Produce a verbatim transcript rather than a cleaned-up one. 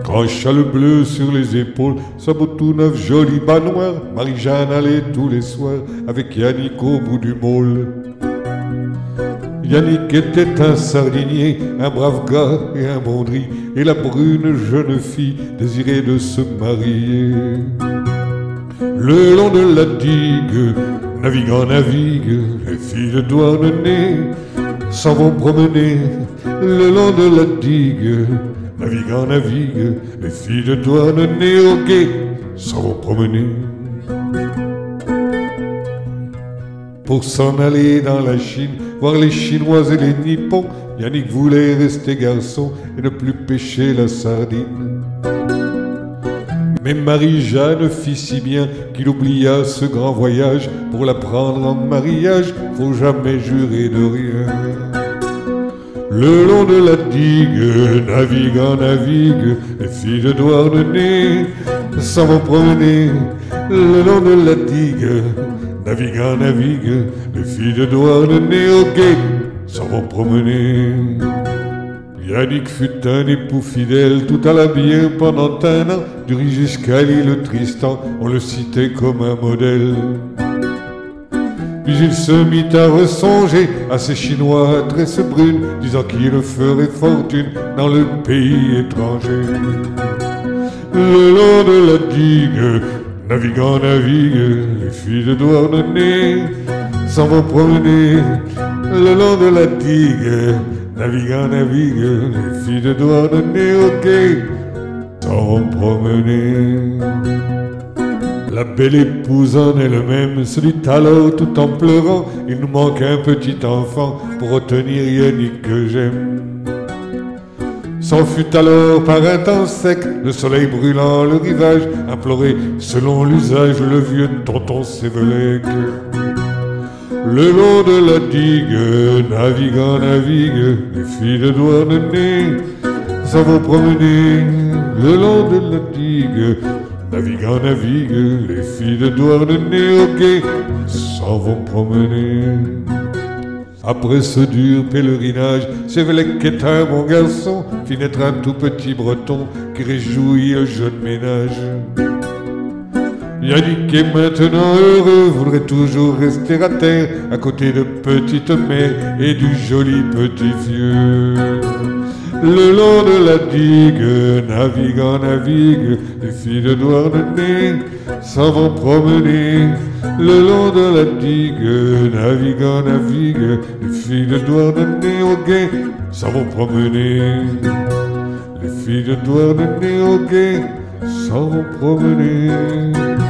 Grand châle bleu sur les épaules, sabot tout neuf, joli bas noir. Marie-Jeanne allait tous les soirs avec Yannick au bout du môle. Yannick était un sardinier, un brave gars et un bondry, et la brune jeune fille désirait de se marier. Le long de la digue, naviguant navigue, les filles de Douarnenez s'en vont promener. Le long de la digue, naviguant navigue, les filles de Douarnenez au quai s'en vont promener. Pour s'en aller dans la Chine, voir les Chinois et les Nippons, Yannick voulait rester garçon et ne plus pêcher la sardine. Mais Marie-Jeanne fit si bien qu'il oublia ce grand voyage. Pour la prendre en mariage, faut jamais jurer de rien. Le long de la digue, naviguant navigue, les filles de Douarnenez s'en vont promener. Le long de la digue, naviguant navigue, les filles de Douarnenez au quai s'en vont promener. Yannick fut un époux fidèle, tout alla bien pendant un an. Du riz jusqu'à l'île Tristan, on le citait comme un modèle. Puis il se mit à ressonger à ces Chinois à tresses brunes, disant qu'il ferait fortune dans le pays étranger. Le long de la digue, naviguant navigue, les filles de Douarnenez s'en vont promener. Le long de la digue, naviguant navigue, les filles de Douarnenez au quai s'en vont promener. La belle épouse en elle-même se dit alors tout en pleurant: il nous manque un petit enfant pour retenir Yannick que j'aime. S'en fut alors par un temps sec, le soleil brûlant le rivage, implorer selon l'usage le vieux tonton Sévélec. Le long de la digue, naviguant navigue, les filles de Douarnenez s'en vont promener. Le long de la digue, naviguant navigue, les filles de Douarnenez au quai s'en vont promener. Après ce dur pèlerinage, Sévélec est un bon garçon, fit naître un tout petit breton qui réjouit le jeune ménage. Yannick est maintenant heureux, voudrait toujours rester à terre, à côté de petite mère et du joli petit vieux. Le long de la digue, naviguant navigue, les filles de Douarnenez s'en vont promener. Le long de la digue, naviguant navigue, les filles de Douarnenez au quai s'en vont promener. Les filles de Douarnenez au quai s'en vont promener.